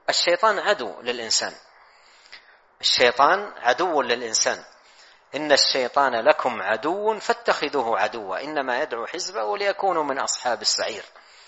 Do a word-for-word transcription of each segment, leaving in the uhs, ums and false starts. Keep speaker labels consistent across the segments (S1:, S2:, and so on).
S1: الشيطان عدو للإنسان، الشيطان عدو للإنسان، إن الشيطان لكم عدو فاتخذوه عدوا إنما يدعو حزبه ليكونوا من أصحاب السعير.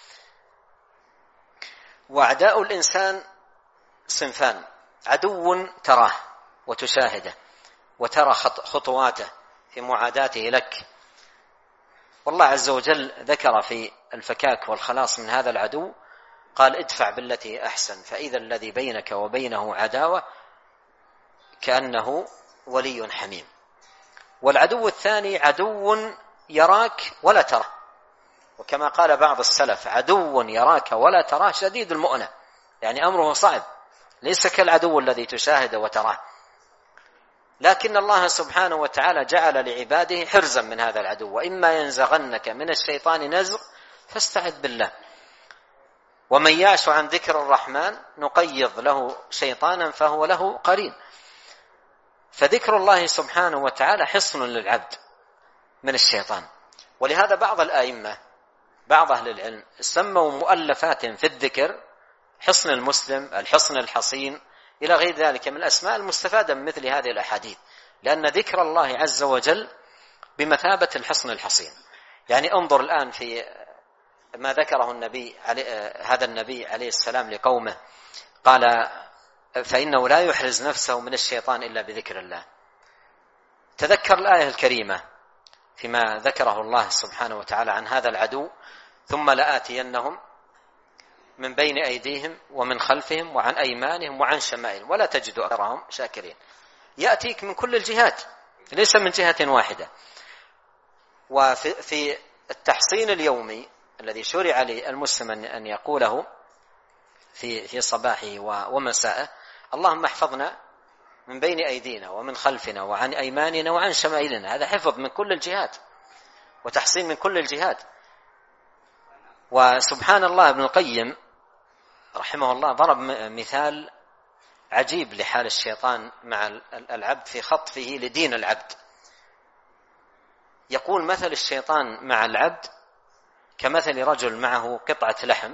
S1: وأعداء الإنسان صنفان: عدو تراه وتشاهده وترى خطواته في معاداته لك، والله عز وجل ذكر في الفكاك والخلاص من هذا العدو قال: ادفع بالتي أحسن فإذا الذي بينك وبينه عداوة كأنه ولي حميم. والعدو الثاني عدو يراك ولا ترى، وكما قال بعض السلف: عدو يراك ولا تراه شديد المؤنة، يعني أمره صعب، ليس كالعدو الذي تشاهده وتراه. لكن الله سبحانه وتعالى جعل لعباده حرزا من هذا العدو: وإما ينزغنك من الشيطان نزغ فاستعذ بالله، ومن يعش عن ذكر الرحمن نقيض له شيطانا فهو له قرين. فذكر الله سبحانه وتعالى حصن للعبد من الشيطان. ولهذا بعض الآئمة بعض أهل العلم سموا مؤلفات في الذكر حصن المسلم، الحصن الحصين، إلى غير ذلك من الأسماء المستفادة من مثل هذه الأحاديث، لأن ذكر الله عز وجل بمثابة الحصن الحصين. يعني انظر الآن في ما ذكره النبي هذا النبي عليه السلام لقومه، قال: فإنه لا يحرز نفسه من الشيطان إلا بذكر الله. تذكر الآية الكريمة فيما ذكره الله سبحانه وتعالى عن هذا العدو: ثم لآتينهم من بين أيديهم ومن خلفهم وعن أيمانهم وعن شمائلهم ولا تجد أكثرهم شاكرين. يأتيك من كل الجهات، ليس من جهة واحدة. وفي التحصين اليومي الذي شرع للمسلم أن يقوله في في صباحه ومساءه: اللهم احفظنا من بين أيدينا ومن خلفنا وعن أيماننا وعن شمائلنا، هذا حفظ من كل الجهات وتحصين من كل الجهات. وسبحان الله، ابن القيم رحمه الله ضرب مثال عجيب لحال الشيطان مع العبد في خطفه لدين العبد. يقول: مثل الشيطان مع العبد كمثل رجل معه قطعة لحم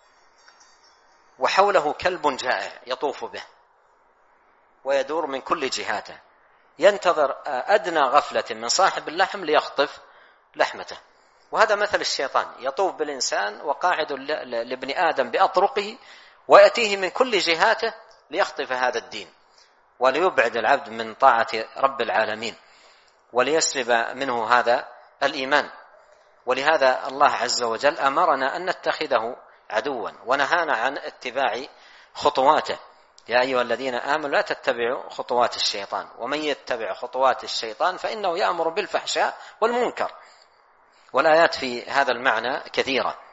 S1: وحوله كلب جائع يطوف به ويدور من كل جهاته، ينتظر أدنى غفلة من صاحب اللحم ليخطف لحمته. وهذا مثل الشيطان، يطوف بالإنسان وقاعد لابن آدم بأطرقه ويأتيه من كل جهاته ليخطف هذا الدين وليبعد العبد من طاعة رب العالمين وليسلب منه هذا الإيمان. ولهذا الله عز وجل أمرنا أن نتخذه عدوا ونهانا عن اتباع خطواته: يا أيها الذين آمنوا لا تتبعوا خطوات الشيطان ومن يتبع خطوات الشيطان فإنه يأمر بالفحشاء والمنكر. والآيات في هذا المعنى كثيرة.